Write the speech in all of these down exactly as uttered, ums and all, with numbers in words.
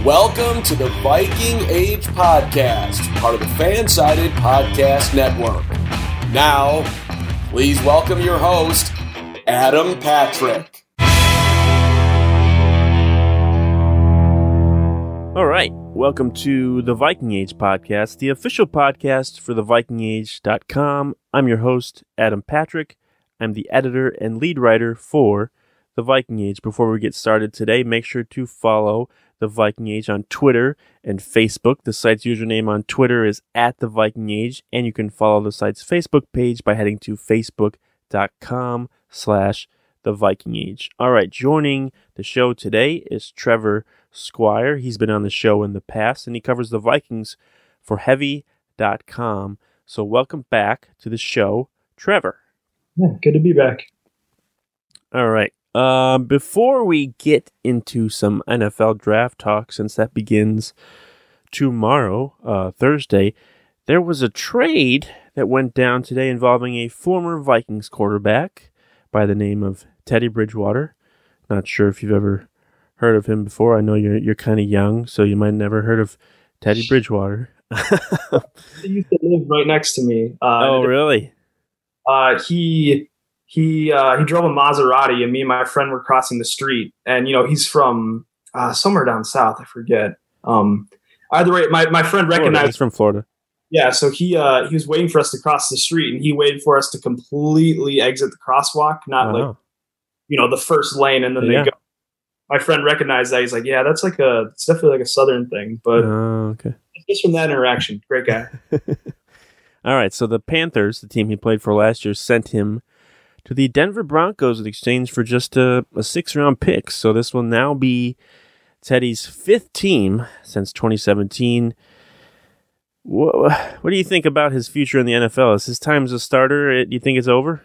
Welcome to the Viking Age Podcast, part of the Fansided Podcast Network. Now, please welcome your host, Adam Patrick. All right, welcome to the Viking Age Podcast, the official podcast for the viking age dot com. I'm your host, Adam Patrick. I'm the editor and lead writer for the Viking Age. Before we get started today, make sure to follow the Viking Age on Twitter and Facebook. The site's username on Twitter is at the Viking Age, and you can follow the site's Facebook page by heading to facebook.com slash the Viking Age. All right, joining the show today is Trevor Squire. He's been on the show in the past, and he covers the Vikings for heavy dot com. So welcome back to the show, Trevor. Yeah, good to be back. All right. Um, before we get into some N F L draft talk, since that begins tomorrow, uh, Thursday, there was a trade that went down today involving a former Vikings quarterback by the name of Teddy Bridgewater. Not sure if you've ever heard of him before. I know you're you're kind of young, so you might have never heard of Teddy Bridgewater. He used to live right next to me. Uh, oh, really? Uh, he he uh, he drove a Maserati, and me and my friend were crossing the street. And you know, he's from uh, somewhere down south. I forget. Um, either way, my, my friend recognized. Florida. He's from Florida. Yeah, so he uh, he was waiting for us to cross the street, and he waited for us to completely exit the crosswalk, not Wow. like you know the first lane, and then Yeah. they go. My friend recognized that. He's like, "Yeah, that's like a it's definitely like a Southern thing." But Oh, okay. just from that interaction, great guy. All right, so the Panthers, the team he played for last year, sent him to the Denver Broncos in exchange for just a, a six-round pick. So this will now be Teddy's fifth team since twenty seventeen. What, what do you think about his future in the N F L? Is his time as a starter, do you think it's over?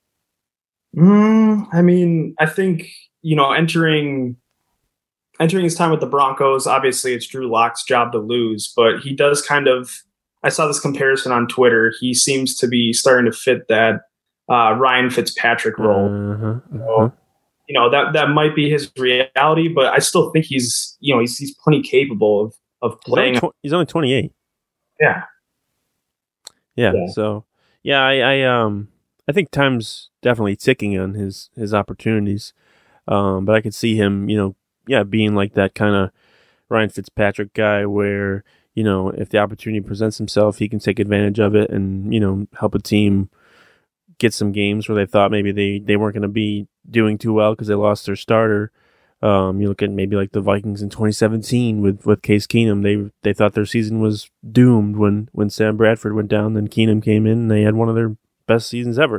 Mm, I mean, I think you know entering entering his time with the Broncos. Obviously, it's Drew Lock's job to lose, but he does kind of. I saw this comparison on Twitter. He seems to be starting to fit that uh, Ryan Fitzpatrick role. Uh-huh, uh-huh. So, you know that that might be his reality, but I still think he's you know he's he's plenty capable of of He's only, playing. tw- he's only twenty-eight. Yeah, Yeah, Yeah. so yeah, I, I um I think time's definitely ticking on his his opportunities. Um, but I could see him, you know, yeah, being like that kind of Ryan Fitzpatrick guy where, you know, if the opportunity presents himself, he can take advantage of it and, you know, help a team get some games where they thought maybe they, they weren't going to be doing too well because they lost their starter. Um, you look at maybe like the Vikings in twenty seventeen with, with Case Keenum. They they thought their season was doomed when, when Sam Bradford went down. Then Keenum came in and they had one of their best seasons ever.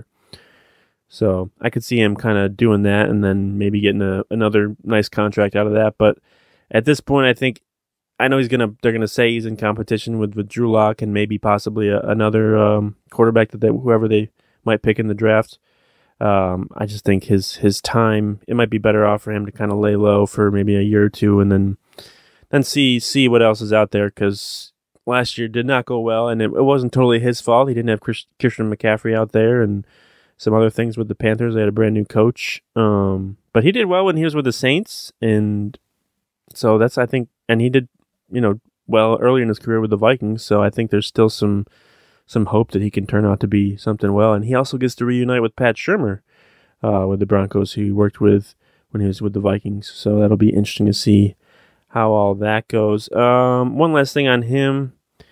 So I could see him kind of doing that and then maybe getting a, another nice contract out of that. But at this point, I think I know he's gonna. They're gonna say he's in competition with, with Drew Lock and maybe possibly a, another um, quarterback that they, whoever they might pick in the draft. Um, I just think his his time, it might be better off for him to kind of lay low for maybe a year or two and then then see see what else is out there, because last year did not go well, and it, it wasn't totally his fault. He didn't have Chris, Christian McCaffrey out there and some other things with the Panthers. They had a brand new coach, um, but he did well when he was with the Saints, and so that's I think, and he did you know well early in his career with the Vikings. So I think there's still some. some hope that he can turn out to be something well. And he also gets to reunite with Pat Shurmur uh, with the Broncos, who he worked with when he was with the Vikings. So that'll be interesting to see how all that goes. Um, one last thing on him.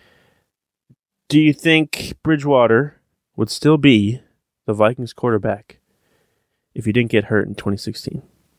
Do you think Bridgewater would still be the Vikings quarterback if he didn't get hurt in twenty sixteen?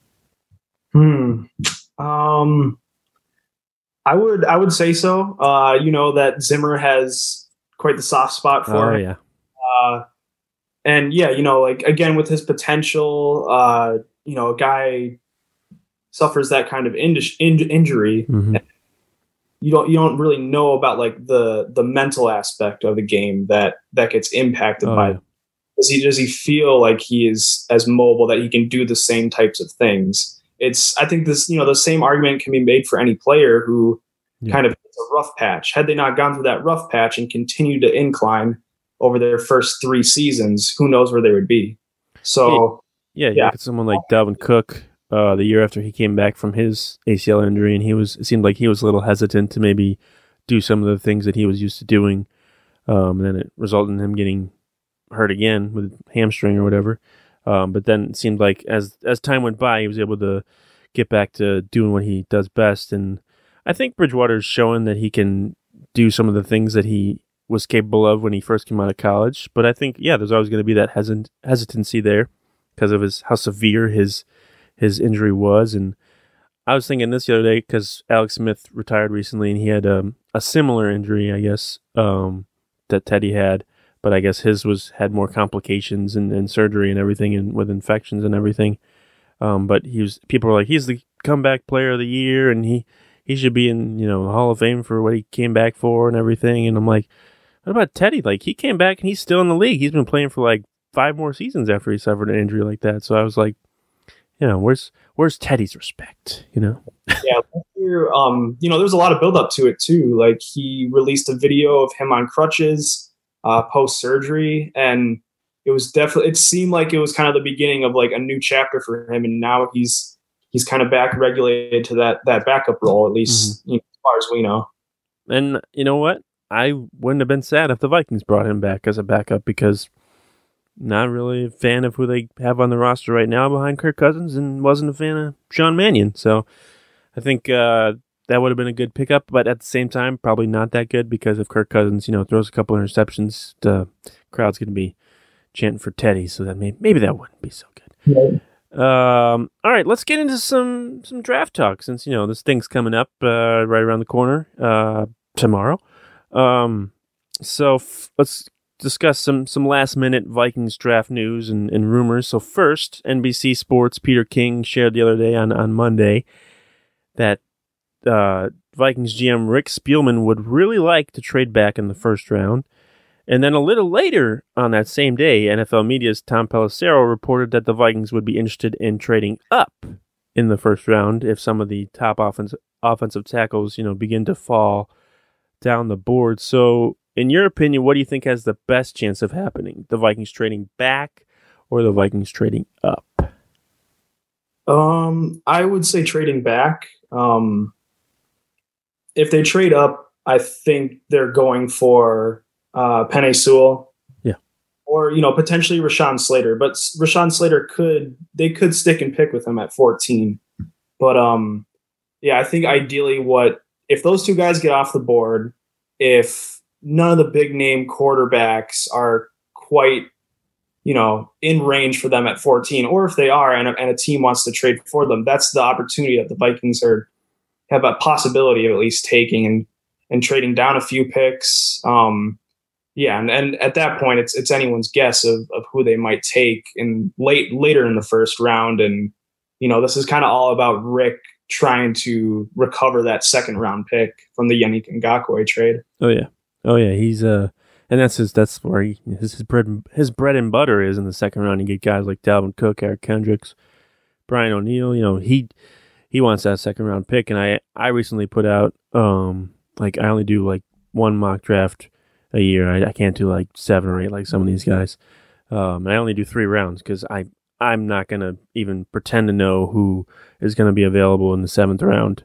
Hmm. Um. I would I would say so. Uh, you know that Zimmer has quite the soft spot for Oh, him. yeah. Uh, and yeah, you know, like again with his potential, uh, you know, a guy suffers that kind of in- in- injury. Mm-hmm. You don't you don't really know about like the the mental aspect of the game that that gets impacted Oh, by. yeah. Does he does he feel like he is as mobile that he can do the same types of things? It's I think this you know the same argument can be made for any player who Yeah. kind of hits a rough patch. Had they not gone through that rough patch and continued to incline over their first three seasons, who knows where they would be? So Yeah, you Yeah. look at someone like Dalvin Cook uh, the year after he came back from his A C L injury, and he was it seemed like he was a little hesitant to maybe do some of the things that he was used to doing, um, and then it resulted in him getting hurt again with hamstring or whatever. Um, but then it seemed like as as time went by, he was able to get back to doing what he does best, and I think Bridgewater's showing that he can do some of the things that he was capable of when he first came out of college. But I think, yeah, there's always going to be that hesit- hesitancy there because of his how severe his his injury was. And I was thinking this the other day because Alex Smith retired recently, and he had um, a similar injury, I guess, um, that Teddy had. But I guess his was had more complications and, and surgery and everything, and with infections and everything. Um, but he was people were like, he's the comeback player of the year, and he. He should be in, you know, the Hall of Fame for what he came back for and everything. And I'm like, what about Teddy? Like, he came back and he's still in the league. He's been playing for like five more seasons after he suffered an injury like that. So I was like, you know, where's where's Teddy's respect? You know? Yeah, last year, um, you know, there's a lot of build up to it too. Like, he released a video of him on crutches uh, post surgery, and it was definitely it seemed like it was kind of the beginning of like a new chapter for him. And now he's. He's kind of back regulated to that that backup role, at least mm-hmm. you know, as far as we know. And you know what? I wouldn't have been sad if the Vikings brought him back as a backup, because not really a fan of who they have on the roster right now behind Kirk Cousins, and wasn't a fan of Sean Mannion. So I think uh, that would have been a good pickup, but at the same time, probably not that good, because if Kirk Cousins, you know, throws a couple interceptions, the crowd's going to be chanting for Teddy, so that may, maybe that wouldn't be so good. Right. Um, all right, let's get into some, some draft talk, since, you know, this thing's coming up uh, right around the corner uh, tomorrow. Um, so f- let's discuss some, some last-minute Vikings draft news and, and rumors. So first, N B C Sports' Peter King shared the other day on, on Monday that uh, Vikings G M Rick Spielman would really like to trade back in the first round. And then a little later on that same day, N F L Media's Tom Pelissero reported that the Vikings would be interested in trading up in the first round if some of the top offense, offensive tackles, you know, begin to fall down the board. So, in your opinion, what do you think has the best chance of happening? The Vikings trading back or the Vikings trading up? Um, I would say trading back. Um, if they trade up, I think they're going for Uh, Penei Sewell, yeah, or you know potentially Rashawn Slater, but Rashawn Slater could they could stick and pick with him at fourteen, but um, yeah, I think ideally what if those two guys get off the board, if none of the big name quarterbacks are quite you know in range for them at fourteen, or if they are and a, and a team wants to trade for them, that's the opportunity that the Vikings are have a possibility of at least taking and and trading down a few picks. Um, Yeah, and, and at that point, it's it's anyone's guess of, of who they might take in late later in the first round, and you know this is kind of all about Rick trying to recover that second round pick from the Yannick Ngakoue trade. Oh yeah, oh yeah, he's uh, and that's his that's where he, his his bread his bread and butter is in the second round. You get guys like Dalvin Cook, Eric Kendricks, Brian O'Neill. You know he he wants that second round pick, and I I recently put out um like I only do like one mock draft a year. I, I can't do like seven or eight like some of these guys. Um, I only do three rounds because I I'm not gonna even pretend to know who is gonna be available in the seventh round.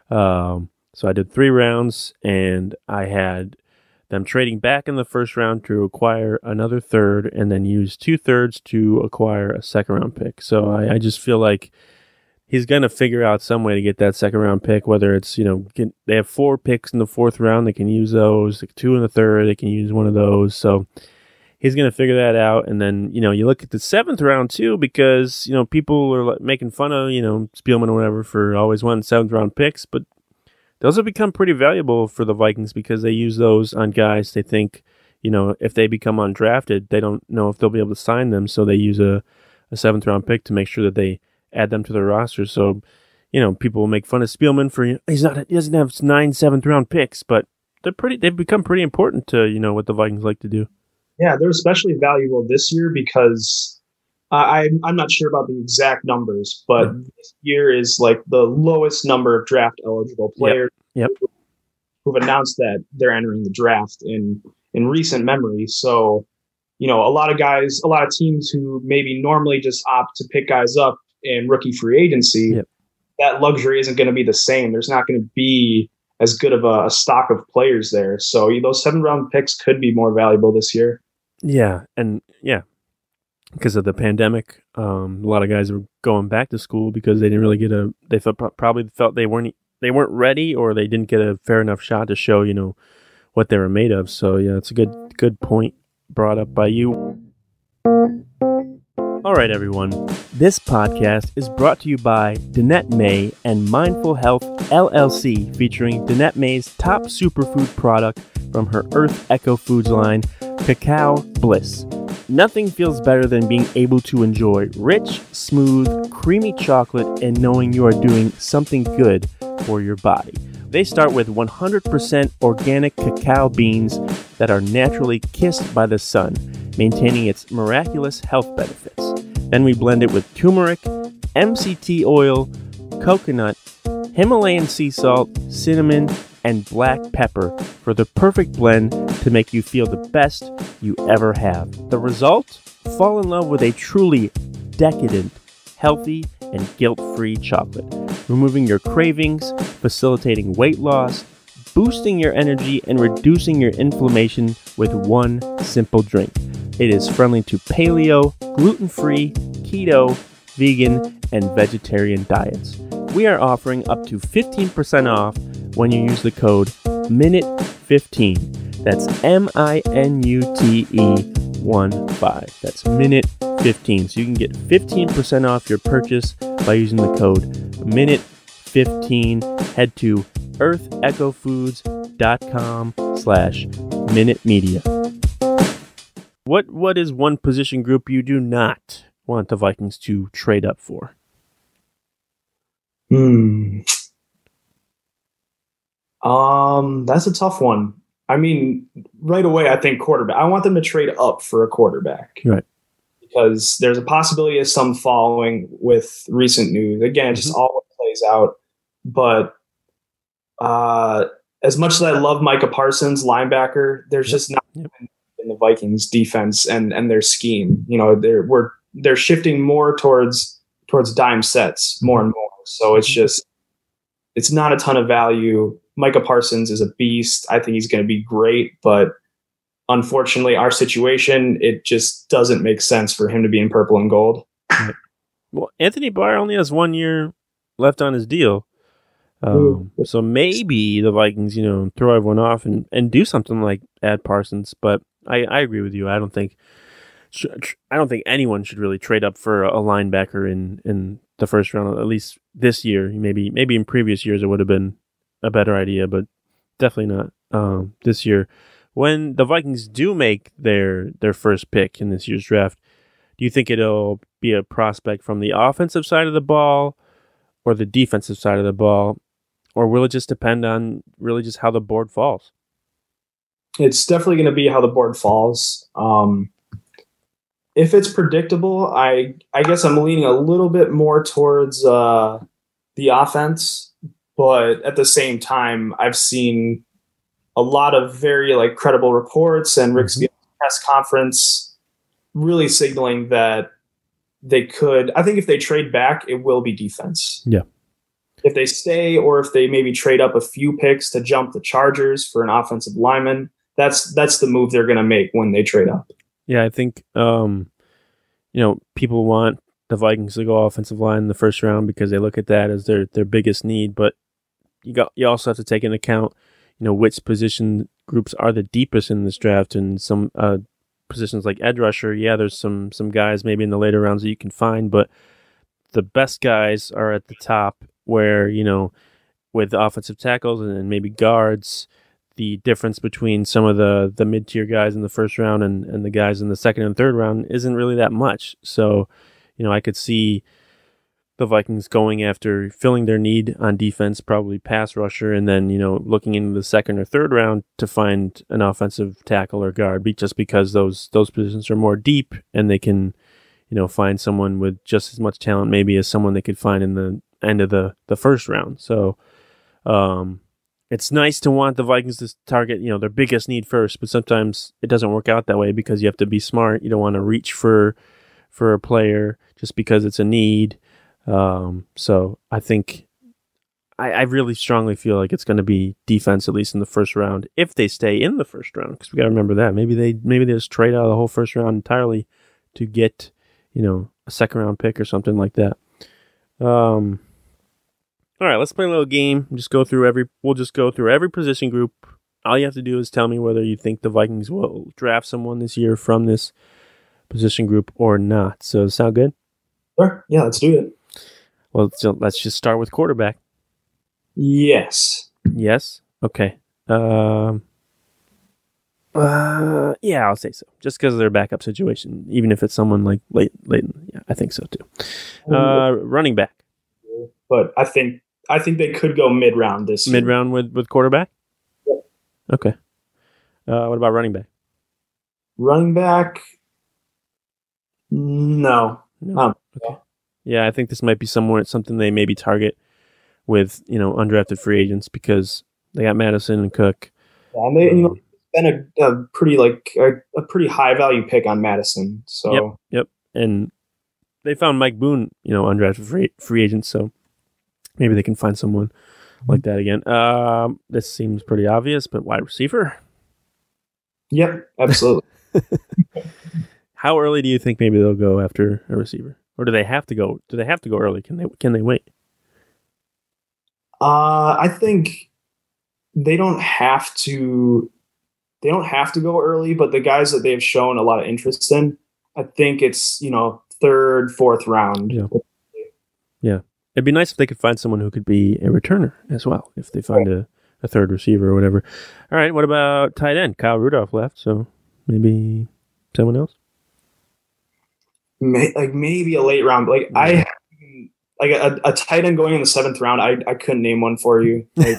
Um, so I did three rounds, and I had them trading back in the first round to acquire another third, and then use two thirds to acquire a second round pick. So I, I just feel like he's going to figure out some way to get that second round pick, whether it's, you know, get, they have four picks in the fourth round. They can use those. Two in the third, they can use one of those. So he's going to figure that out. And then, you know, you look at the seventh round too, because, you know, people are making fun of, you know, Spielman or whatever for always wanting seventh round picks, but those have become pretty valuable for the Vikings because they use those on guys they think, you know, if they become undrafted, they don't know if they'll be able to sign them. So they use a, a seventh round pick to make sure that they add them to their roster. So, you know, people will make fun of Spielman for, he's not, he doesn't have nine seventh round picks, but they're pretty, they've become pretty important to, you know, what the Vikings like to do. Yeah, they're especially valuable this year because uh, I, I'm not sure about the exact numbers, but yeah. This year is like the lowest number of draft eligible players yep. Yep. who've announced that they're entering the draft in, in recent memory. So, you know, a lot of guys, a lot of teams who maybe normally just opt to pick guys up in rookie free agency, yep. that luxury isn't going to be the same. There's not going to be as good of a, a stock of players there. So those seven round picks could be more valuable this year. Yeah. And yeah, because of the pandemic, um, a lot of guys were going back to school because they didn't really get a, they felt, probably felt they weren't, they weren't ready, or they didn't get a fair enough shot to show, you know, what they were made of. So yeah, it's a good, good point brought up by you. All right, everyone. This podcast is brought to you by Danette May and Mindful Health L L C, featuring Danette May's top superfood product from her Earth Eco Foods line, Cacao Bliss. Nothing feels better than being able to enjoy rich, smooth, creamy chocolate and knowing you are doing something good for your body. They start with one hundred percent organic cacao beans that are naturally kissed by the sun, maintaining its miraculous health benefits. Then we blend it with turmeric, M C T oil, coconut, Himalayan sea salt, cinnamon, and black pepper for the perfect blend to make you feel the best you ever have. The result? Fall in love with a truly decadent, healthy, and guilt-free chocolate, removing your cravings, facilitating weight loss, boosting your energy, and reducing your inflammation with one simple drink. It is friendly to paleo, gluten-free, keto, vegan, and vegetarian diets. We are offering up to fifteen percent off when you use the code minute fifteen. That's M I N U T E one five. That's minute fifteen. So you can get fifteen percent off your purchase by using the code minute fifteen. Head to earthecofoods.com slash minute media. What what is one position group you do not want the Vikings to trade up for? Hmm. Um, that's a tough one. I mean, right away, I think quarterback. I want them to trade up for a quarterback. Right. Because there's a possibility of some following with recent news. Again, just mm-hmm. all plays out. But uh, as much as I love Micah Parsons, linebacker, there's yep. just not yep. in the Vikings defense and, and their scheme. You know, they're we're they're shifting more towards towards dime sets more and more. So it's just it's not a ton of value. Micah Parsons is a beast. I think he's going to be great, but unfortunately, our situation, it just doesn't make sense for him to be in purple and gold. Right. Well, Anthony Barr only has one year left on his deal. Um, so maybe the Vikings, you know, throw everyone off and, and do something like add Parsons. But I, I agree with you. I don't think I don't think anyone should really trade up for a linebacker in, in the first round, at least this year. Maybe maybe in previous years it would have been a better idea, but definitely not um, this year. When the Vikings do make their their first pick in this year's draft, do you think it'll be a prospect from the offensive side of the ball or the defensive side of the ball, or will it just depend on really just how the board falls? It's definitely going to be how the board falls. Um, if it's predictable, I I guess I'm leaning a little bit more towards uh, the offense. But at the same time, I've seen a lot of very like credible reports and Rick Spielman's press conference really signaling that they could. I think if they trade back, it will be defense. Yeah. If they stay, or if they maybe trade up a few picks to jump the Chargers for an offensive lineman, that's that's the move they're going to make when they trade up. Yeah, I think um, you know people want the Vikings to go offensive line in the first round because they look at that as their their biggest need, but You got. You also have to take into account, you know, which position groups are the deepest in this draft, and some uh, positions like edge rusher. Yeah, there's some some guys maybe in the later rounds that you can find, but the best guys are at the top. Where you know, with offensive tackles and maybe guards, the difference between some of the the mid tier guys in the first round and and the guys in the second and third round isn't really that much. So, you know, I could see the Vikings going after filling their need on defense, probably pass rusher, and then, you know, looking into the second or third round to find an offensive tackle or guard, just because those those positions are more deep and they can, you know, find someone with just as much talent maybe as someone they could find in the end of the, the first round. So um, it's nice to want the Vikings to target, you know, their biggest need first, but sometimes it doesn't work out that way because you have to be smart. You don't want to reach for for a player just because it's a need. Um, so I think I, I really strongly feel like it's going to be defense, at least in the first round, if they stay in the first round. Because we got to remember that maybe they maybe they just trade out of the whole first round entirely to get, you know, a second round pick or something like that. Um. All right, let's play a little game. Just go through every. We'll just go through every position group. All you have to do is tell me whether you think the Vikings will draft someone this year from this position group or not. So, does that sound good? Sure. Yeah, let's do it. Well, so let's just start with quarterback. Yes. Yes. Okay. Um. Uh. Yeah, I'll say so. Just because of their backup situation, even if it's someone like late, Leighton. Yeah, I think so too. Uh, running back. But I think I think they could go mid round this mid round with with quarterback. Yep. Okay. Uh, what about running back? Running back. No. No. Um, okay. Yeah, I think this might be somewhere something they maybe target with, you know, undrafted free agents because they got Madison and Cook. Yeah, and they, you know, it's been a, a pretty like a, a pretty high value pick on Madison. So yep, yep, and they found Mike Boone, you know, undrafted free free agent. So maybe they can find someone like that again. Um, this seems pretty obvious, but wide receiver. Yep, absolutely. How early do you think maybe they'll go after a receiver, or do they have to go? Do they have to go early? Can they? Can they wait? Uh, I think they don't have to. They don't have to go early, but the guys that they've shown a lot of interest in, I think it's, you know, third, fourth round. Yeah. Yeah. It'd be nice if they could find someone who could be a returner as well, if they find a, a third receiver or whatever. All right. What about tight end? Kyle Rudolph left, so maybe someone else. May, like maybe a late round. Like I, like a, a tight end going in the seventh round. I I couldn't name one for you. Like,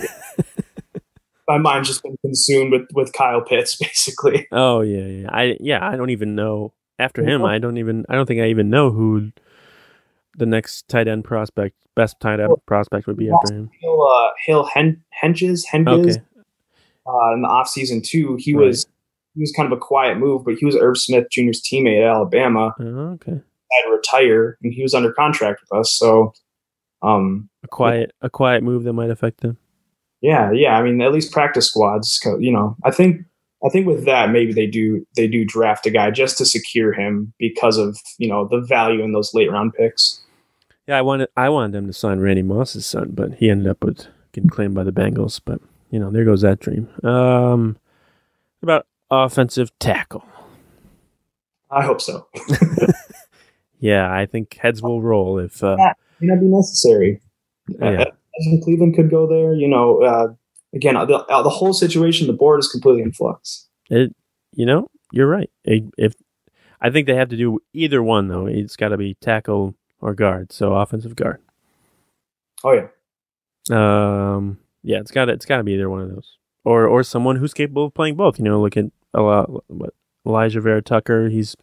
my mind's just been consumed with, with Kyle Pitts, basically. Oh yeah, yeah. I yeah, I don't even know after him. I don't even. I don't think I even know who the next tight end prospect, best tight end prospect would be after him. Hill, uh, Hill Hen- Henches, Henches, okay. uh, in the offseason too. He right. was he was kind of a quiet move, but he was Irv Smith Junior's teammate at Alabama. Oh, okay. Had to retire, and he was under contract with us. So, um, a quiet a quiet move that might affect them. Yeah, yeah. I mean, at least practice squads. You know, I think I think with that, maybe they do they do draft a guy just to secure him because of, you know, the value in those late round picks. Yeah, I wanted I wanted them to sign Randy Moss's son, but he ended up with getting claimed by the Bengals. But you know, there goes that dream. Um, what about offensive tackle? I hope so. Yeah, I think heads will roll if uh, that may not be necessary. Yeah. Uh, Cleveland could go there. You know, uh, again, the, uh, the whole situation, the board is completely in flux. It, you know, you're right. It, if I think they have to do either one, though. It's got to be tackle or guard. So offensive guard. Oh yeah. Um. Yeah, it's got to it's got to be either one of those, or or someone who's capable of playing both. You know, look at a lot. What Elijah Vera Tucker. He's,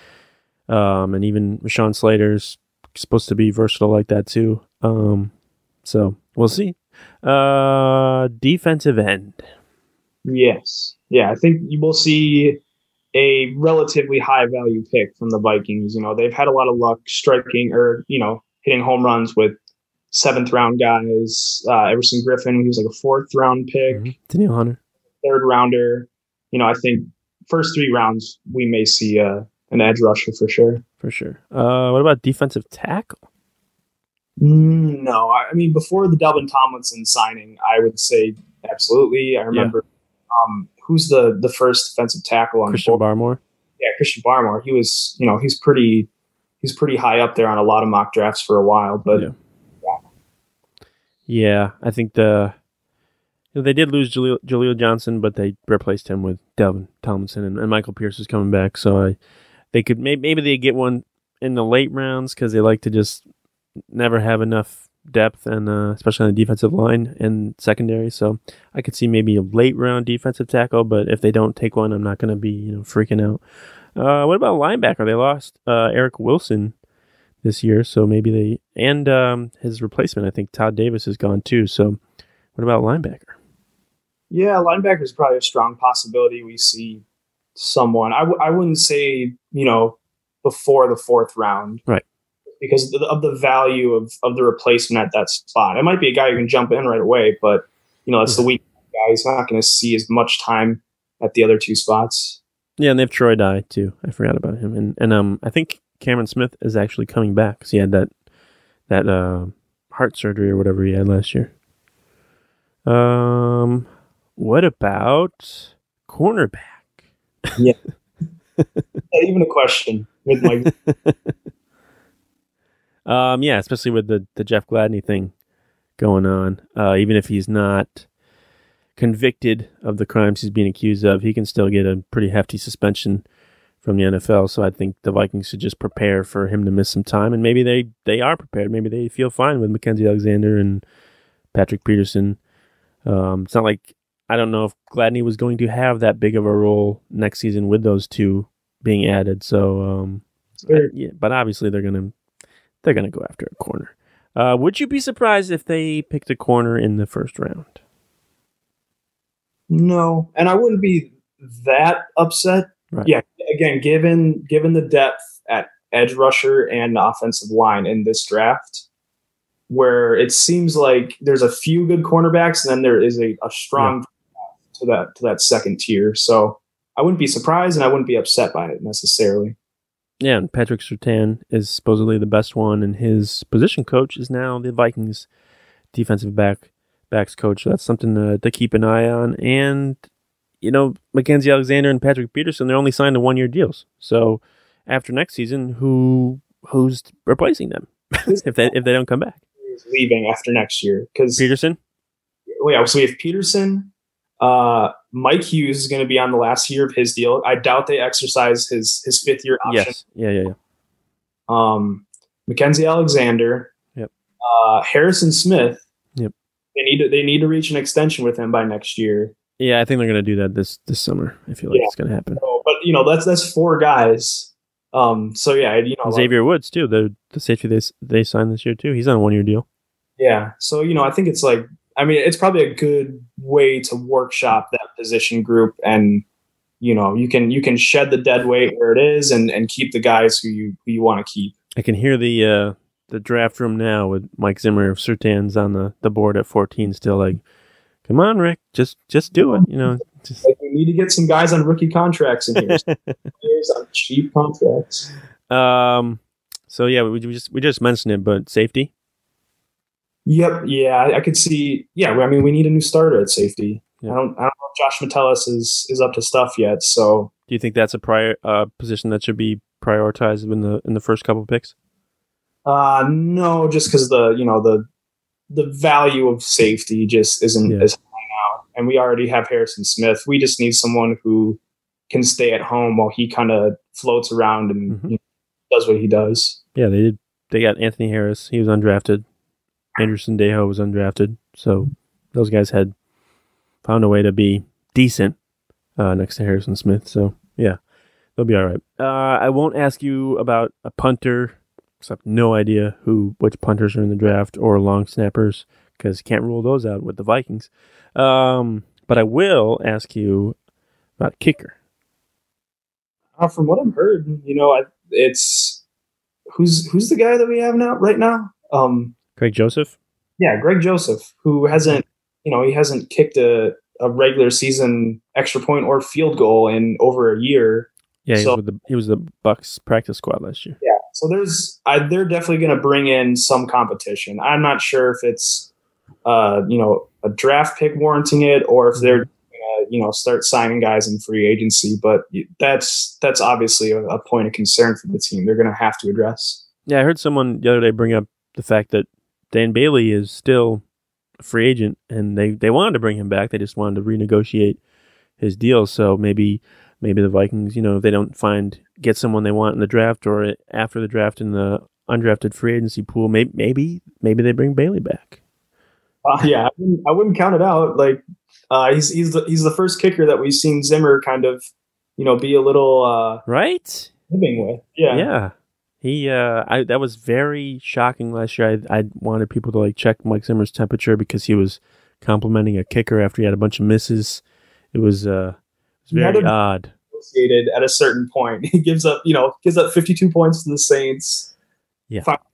um, and even Rashawn Slater's supposed to be versatile like that too. Um. So we'll see. Uh, defensive end. Yes. Yeah, I think you will see a relatively high value pick from the Vikings. You know, they've had a lot of luck striking or, you know, hitting home runs with seventh round guys. Uh, Everson Griffin, he was like a fourth round pick. Mm-hmm. Daniel Hunter. Third rounder. You know, I think first three rounds we may see uh, an edge rusher for sure. For sure. Uh, what about defensive tackle? No, I mean, before the Delvin Tomlinson signing, I would say absolutely. I remember yeah. um, who's the, the first defensive tackle on Christian Barmore. Yeah, Christian Barmore. He was, you know, he's pretty, he's pretty high up there on a lot of mock drafts for a while. But yeah, yeah, yeah I think the you know, they did lose Jaleel, Jaleel Johnson, but they replaced him with Delvin Tomlinson, and, and Michael Pierce is coming back. So I, they could maybe maybe they get one in the late rounds because they like to just never have enough depth, and uh, especially on the defensive line and secondary. So I could see maybe a late round defensive tackle, but if they don't take one, I'm not going to be you know freaking out. Uh, what about linebacker? They lost uh, Eric Wilson this year, so maybe they and um, his replacement. I think Todd Davis is gone too. So what about linebacker? Yeah, linebacker is probably a strong possibility. We see someone. I w- I wouldn't say you know before the fourth round, right? because of the, of the value of, of the replacement at that spot. It might be a guy who can jump in right away, but you know, it's yeah. the weak guy. He's not going to see as much time at the other two spots. Yeah, and they have Troy Dye too. I forgot about him, and and um, I think Cameron Smith is actually coming back because he had that that uh, heart surgery or whatever he had last year. Um, what about cornerback? Yeah, not even a question with my. um, yeah, especially with the the Jeff Gladney thing going on. Uh, even if he's not convicted of the crimes he's being accused of, he can still get a pretty hefty suspension from the N F L. So I think the Vikings should just prepare for him to miss some time, and maybe they, they are prepared. Maybe they feel fine with Mackenzie Alexander and Patrick Peterson. Um, it's not like, I don't know if Gladney was going to have that big of a role next season with those two being added. So, um, I, yeah, but obviously they're gonna they're gonna go after a corner. Uh, would you be surprised if they picked a corner in the first round? No, and I wouldn't be that upset. Right. Yeah, again, given given the depth at edge rusher and offensive line in this draft, where it seems like there's a few good cornerbacks, and then there is a, a strong yeah. to that to that second tier. So I wouldn't be surprised, and I wouldn't be upset by it necessarily. Yeah, and Patrick Surtain is supposedly the best one, and his position coach is now the Vikings defensive back backs coach. So that's something to, to keep an eye on. And, you know, Mackenzie Alexander and Patrick Peterson, they're only signed to one-year deals. So after next season, who who's replacing them if they if they don't come back? He's leaving after next year. Because Peterson? Well, yeah, so we have Peterson. Uh, Mike Hughes is going to be on the last year of his deal. I doubt they exercise his his fifth year option. Yes. Yeah, yeah, yeah. Um, Mackenzie Alexander. Yep. Uh, Harrison Smith. Yep. They need to they need to reach an extension with him by next year. Yeah, I think they're going to do that this this summer. I feel like yeah. it's going to happen. So, but you know, that's that's four guys. Um, so yeah, you know, Xavier like, Woods too, the the safety they they signed this year too. He's on a one year deal. Yeah. So you know, I think it's like. I mean, it's probably a good way to workshop that position group, and you know, you can you can shed the dead weight where it is, and, and keep the guys who you who you want to keep. I can hear the uh, the draft room now with Mike Zimmer. Surtain's on the, the board at fourteen, still like, come on, Rick, just just do it. You know, just like we need to get some guys on rookie contracts in here, players on cheap contracts. Um. So yeah, we, we just we just mentioned it, but safety. Yep. Yeah, I, I could see. Yeah, I mean, we need a new starter at safety. Yeah. I don't. I don't know if Josh Metellus is is up to stuff yet. So, do you think that's a prior uh, position that should be prioritized in the in the first couple of picks? Uh no, just because the you know the the value of safety just isn't yeah. as high now, and we already have Harrison Smith. We just need someone who can stay at home while he kind of floats around and mm-hmm. you know, does what he does. Yeah, they did. They got Anthony Harris. He was undrafted. Anderson Dejo was undrafted, so those guys had found a way to be decent uh, next to Harrison Smith. So yeah, they'll be all right. Uh, I won't ask you about a punter, because I have no idea who which punters are in the draft or long snappers, because you can't rule those out with the Vikings. Um, but I will ask you about kicker. Uh, from what I've heard, you know, I, it's who's who's the guy that we have now right now. Um, Greg Joseph? Yeah, Greg Joseph, who hasn't, you know, he hasn't kicked a, a regular season extra point or field goal in over a year. Yeah, he, so, was, with the, he was the Bucks practice squad last year. Yeah, so there's, I, they're definitely going to bring in some competition. I'm not sure if it's, uh, you know, a draft pick warranting it, or if they're, uh, you know, start signing guys in free agency. But that's that's obviously a, a point of concern for the team. They're going to have to address. Yeah, I heard someone the other day bring up the fact that Dan Bailey is still a free agent, and they, they wanted to bring him back. They just wanted to renegotiate his deal. So maybe maybe the Vikings, you know, if they don't find get someone they want in the draft or after the draft in the undrafted free agency pool, maybe maybe maybe they bring Bailey back. Uh, yeah, I wouldn't, I wouldn't count it out. Like uh, he's he's the he's the first kicker that we've seen Zimmer kind of, you know, be a little uh, right living with. Yeah, yeah. He, uh, I that was very shocking last year. I, I wanted people to like check Mike Zimmer's temperature because he was complimenting a kicker after he had a bunch of misses. It was, uh, it was very odd. At a certain point, he gives up, you know, gives up fifty-two points to the Saints. Yeah, five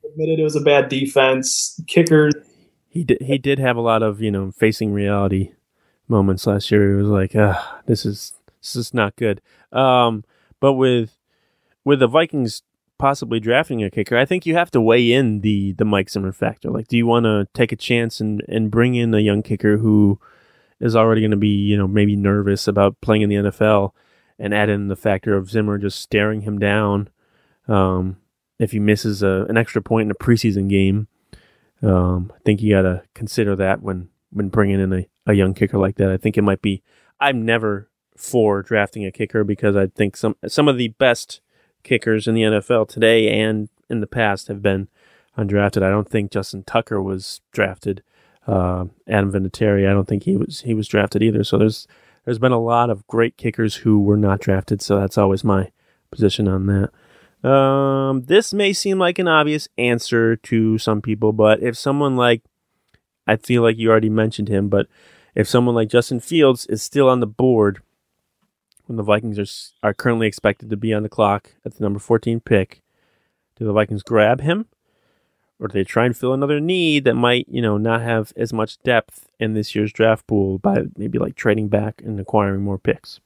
admitted it was a bad defense. Kickers. He did. He did have a lot of you know facing reality moments last year. It was like, ah, this is this is not good. Um, but with with the Vikings possibly drafting a kicker, I think you have to weigh in the the Mike Zimmer factor. Like, do you want to take a chance and and bring in a young kicker who is already going to be you know maybe nervous about playing in the N F L, and add in the factor of Zimmer just staring him down um, if he misses a, an extra point in a preseason game? Um, I think you got to consider that when, when bringing in a, a young kicker like that. I think it might be. I'm never for drafting a kicker because I think some some of the best kickers in the N F L today and in the past have been undrafted. I don't think Justin Tucker was drafted. Uh, Adam Vinatieri, I don't think he was he was drafted either. So there's there's been a lot of great kickers who were not drafted. So that's always my position on that. Um, this may seem like an obvious answer to some people, but if someone like, I feel like you already mentioned him, but if someone like Justin Fields is still on the board when the Vikings are, are currently expected to be on the clock at the number fourteen pick, do the Vikings grab him? Or do they try and fill another need that might, you know, not have as much depth in this year's draft pool by maybe like trading back and acquiring more picks?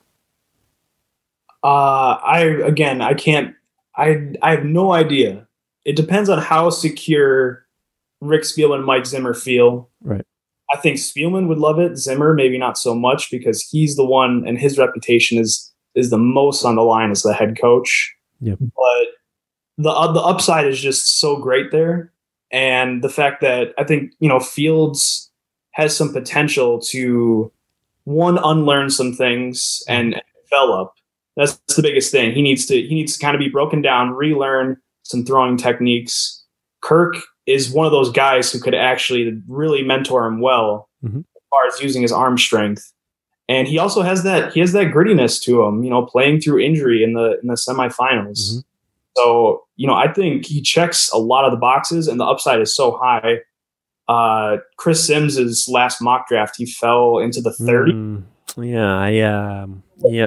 Uh, I, again, I can't, I I have no idea. It depends on how secure Rick Spielman and Mike Zimmer feel. Right. I think Spielman would love it. Zimmer, maybe not so much because he's the one and his reputation is is the most on the line as the head coach. Yep. But the uh, the upside is just so great there. And the fact that I think, you know, Fields has some potential to, one, unlearn some things and, and develop. That's the biggest thing. He needs to he needs to kind of be broken down, relearn some throwing techniques. Kirk is one of those guys who could actually really mentor him well mm-hmm. as far as using his arm strength. And he also has that he has that grittiness to him, you know, playing through injury in the in the semifinals. Mm-hmm. So, you know, I think he checks a lot of the boxes and the upside is so high. Uh, Chris Sims's last mock draft, he fell into the thirties. Mm, yeah, I um yeah.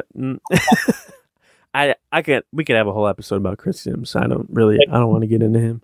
I I could we could have a whole episode about Chris Sims. I don't really I don't want to get into him.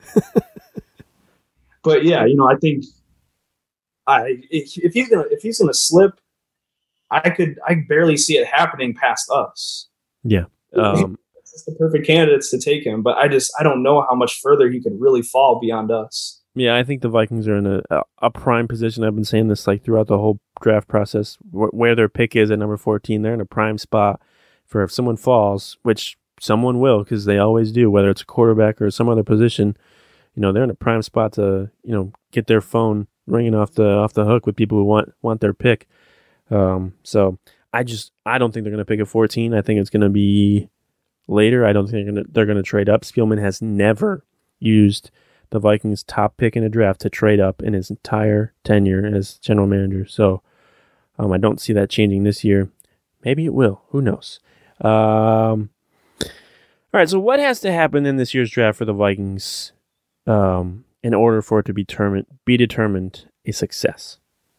But yeah, you know, I think I if, if he's gonna if he's gonna slip, I could I barely see it happening past us. Yeah, um, it's the perfect candidates to take him, but I just I don't know how much further he could really fall beyond us. Yeah, I think the Vikings are in a a prime position. I've been saying this like throughout the whole draft process. Wh- where their pick is at number fourteen, they're in a prime spot for if someone falls, which someone will because they always do, whether it's a quarterback or some other position. You know, they're in a prime spot to, you know, get their phone ringing off the off the hook with people who want want their pick. Um, so I just I don't think they're going to pick at fourteen. I think it's going to be later. I don't think they're going to they're going to trade up. Spielman has never used the Vikings' top pick in a draft to trade up in his entire tenure as general manager. So um, I don't see that changing this year. Maybe it will. Who knows? Um, all right. So what has to happen in this year's draft for the Vikings? Um, in order for it to be determined, be determined a success?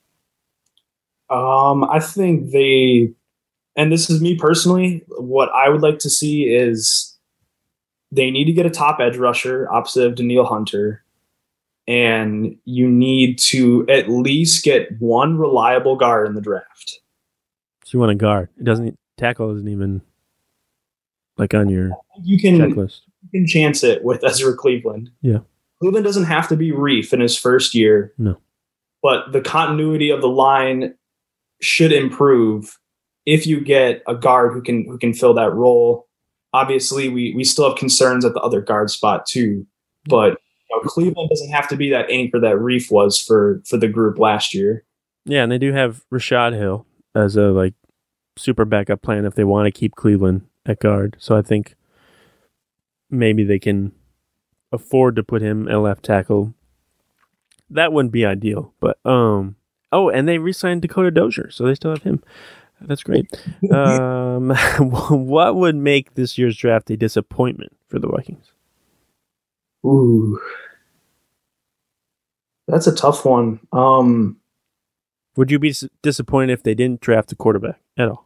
Um, I think they, and this is me personally, what I would like to see is they need to get a top edge rusher opposite of Danielle Hunter, and you need to at least get one reliable guard in the draft. So you want a guard? It doesn't tackle isn't even like on your you can checklist. You can chance it with Ezra Cleveland. Yeah. Cleveland doesn't have to be Reef in his first year. No. But the continuity of the line should improve if you get a guard who can who can fill that role. Obviously, we we still have concerns at the other guard spot too. But you know, Cleveland doesn't have to be that anchor that Reef was for for the group last year. Yeah, and they do have Rashad Hill as a like super backup plan if they want to keep Cleveland at guard. So I think maybe they can afford to put him at left tackle. That wouldn't be ideal, but um oh, and they re-signed Dakota Dozier, so they still have him. That's great. um what would make this year's draft a disappointment for the Vikings? Ooh. That's a tough one. Um would you be disappointed if they didn't draft a quarterback at all?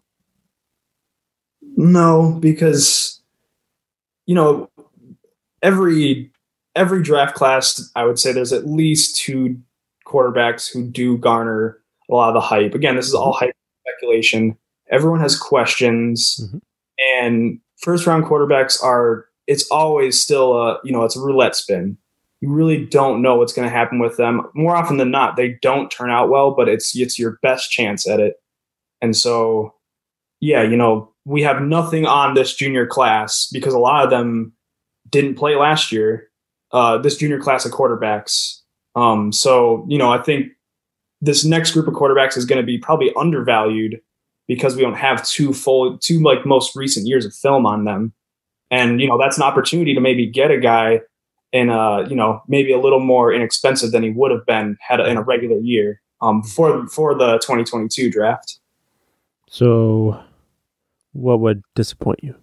No, because you know, every every draft class, I would say there's at least two quarterbacks who do garner a lot of the hype. Again, this is all hype speculation. Everyone has questions, mm-hmm. and first round quarterbacks are, it's always still a, you know, it's a roulette spin. You really don't know what's going to happen with them. More often than not, they don't turn out well, but it's, it's your best chance at it. And so, yeah, you know, we have nothing on this junior class because a lot of them didn't play last year, uh, this junior class of quarterbacks. Um, so, you know, I think this next group of quarterbacks is going to be probably undervalued because we don't have two full, two like most recent years of film on them. And, you know, that's an opportunity to maybe get a guy in a, you know, maybe a little more inexpensive than he would have been had a, in a regular year um, for, for the twenty twenty-two draft. So what would disappoint you?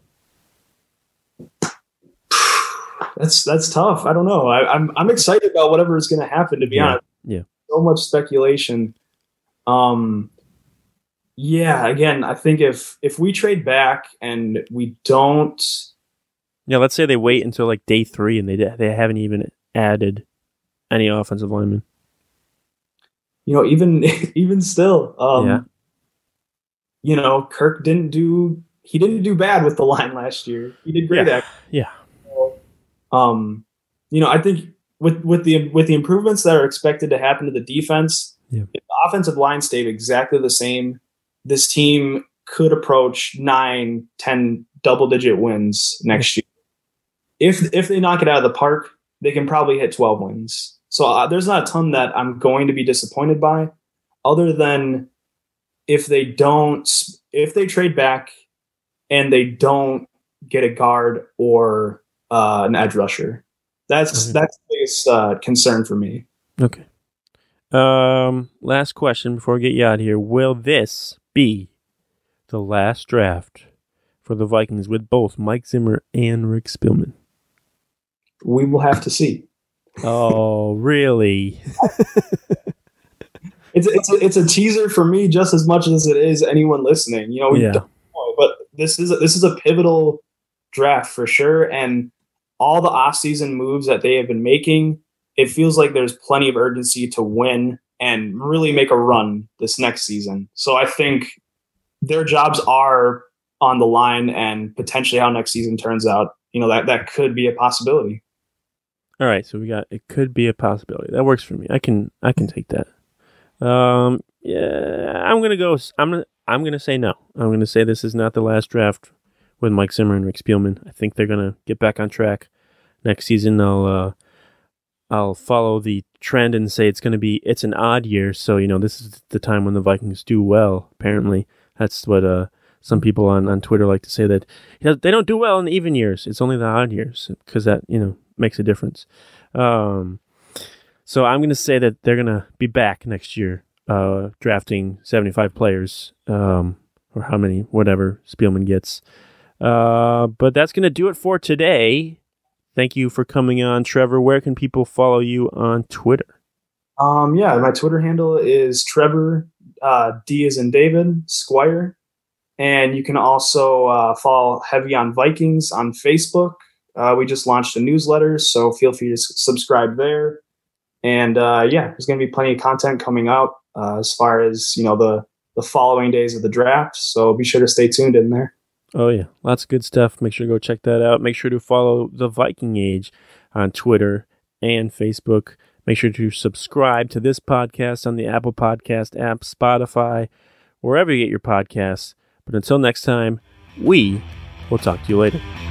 That's, that's tough. I don't know. I, I'm, I'm excited about whatever is going to happen, to be yeah. honest. Yeah. So much speculation. Um, yeah, again, I think if, if we trade back and we don't, yeah, let's say they wait until like day three and they they haven't even added any offensive linemen. You know, even even still, um, yeah. you know, Kirk didn't do he didn't do bad with the line last year. He did great. Yeah. Actually. yeah. Um, you know, I think with with the with the improvements that are expected to happen to the defense, yeah. if the offensive line stayed exactly the same, this team could approach nine, ten double-digit wins next year. If if they knock it out of the park, they can probably hit twelve wins. So uh, there's not a ton that I'm going to be disappointed by, other than if they don't, if they trade back and they don't get a guard or uh, an edge rusher. That's okay. That's the biggest uh, concern for me. Okay. Um. Last question before we get you out of here: will this be the last draft for the Vikings with both Mike Zimmer and Rick Spielman? We will have to see. Oh, really? it's it's a, it's a teaser for me just as much as it is anyone listening. You know, we yeah. don't know, but this is a, this is a pivotal draft for sure, and all the offseason moves that they have been making, it feels like there's plenty of urgency to win and really make a run this next season. So I think their jobs are on the line, and potentially how next season turns out, you know, that, that could be a possibility. All right, so we got it could be a possibility. That works for me. I can I can take that. Um, yeah, I'm gonna go. I'm gonna I'm gonna say no. I'm gonna say this is not the last draft with Mike Zimmer and Rick Spielman. I think they're gonna get back on track next season. I'll uh, I'll follow the trend and say it's gonna be it's an odd year. So you know this is the time when the Vikings do well. Apparently, that's what uh. Some people on, on Twitter like to say that you know, they don't do well in the even years. It's only the odd years because that, you know, makes a difference. Um, so I'm going to say that they're going to be back next year uh, drafting seventy-five players um, or how many, whatever Spielman gets. Uh, but that's going to do it for today. Thank you for coming on, Trevor. Where can people follow you on Twitter? Um, yeah, my Twitter handle is Trevor, uh, D as in David, Squire. And you can also uh, follow Heavy on Vikings on Facebook. Uh, we just launched a newsletter, so feel free to s- subscribe there. And uh, yeah, there's going to be plenty of content coming out uh, as far as you know the the following days of the draft. So be sure to stay tuned in there. Oh yeah, lots of good stuff. Make sure to go check that out. Make sure to follow the Viking Age on Twitter and Facebook. Make sure to subscribe to this podcast on the Apple Podcast app, Spotify, wherever you get your podcasts. But until next time, we will talk to you later.